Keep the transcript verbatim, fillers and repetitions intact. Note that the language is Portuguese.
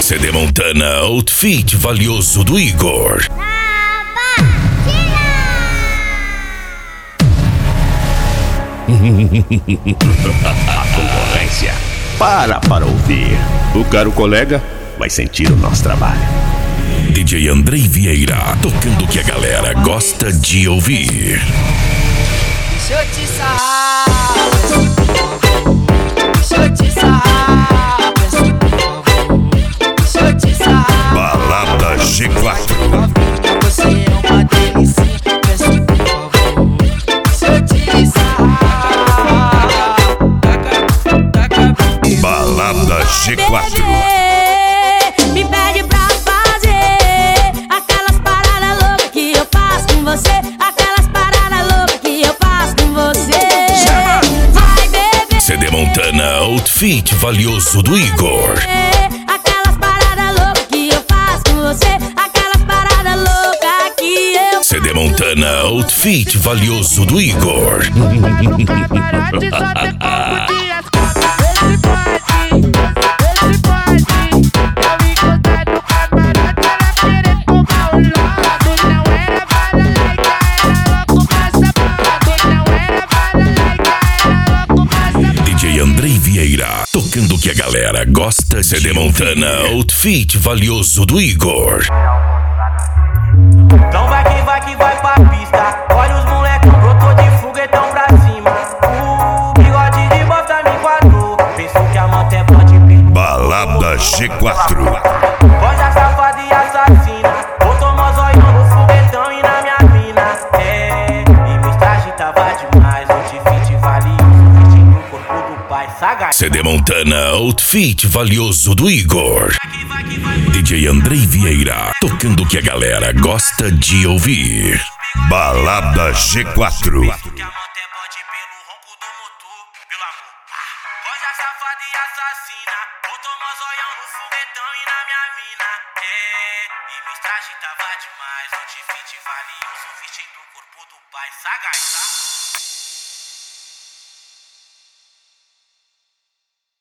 C D Montana, outfit valioso do Igor. A concorrência para para ouvir. O caro colega vai sentir o nosso trabalho. D J Andrei Vieira, tocando o que a galera gosta de ouvir. Deixa eu te sarrar, deixa eu te sarrar, deixa eu te sarrar. Balada G quatro. Você é uma delícia, peço por favor, deixa eu te sarrar. Balada G quatro. Me pede pra fazer aquelas paradas loucas que eu faço com você. Aquelas paradas loucas que eu faço com você. Vai, bebê. C D Montana, outfit valioso do Igor. Aquelas paradas loucas que eu faço com você. Aquelas paradas loucas que eu. C D Montana, outfit valioso do Igor. D J Andrei Vieira, tocando o que a galera gosta. C D Montana, outfit valioso do Igor. Então vai que vai que vai pra pista. Olha os molecos, brotou de foguetão pra cima. O bigode de bosta me enquadrou. Pensou que a manta é pode vir. Balada G quatro. Voz da safada e assassina. Botou mó zóio no foguetão e na minha mina. É, e meu estágio tava demais. O fit valioso, vestindo o corpo do pai sagaz. C D Montana, outfit valioso do Igor. D J Andrei Vieira, tocando o que a galera gosta de ouvir. Balada G quatro. Que a manta é pode pelo ronco do motor, pelo amor. Voz da safada e assassina. Botou mó zoião no foguetão e na minha mina. É, e meu estágio tava demais. O fit valioso, vestindo o corpo do pai sagaz, tá?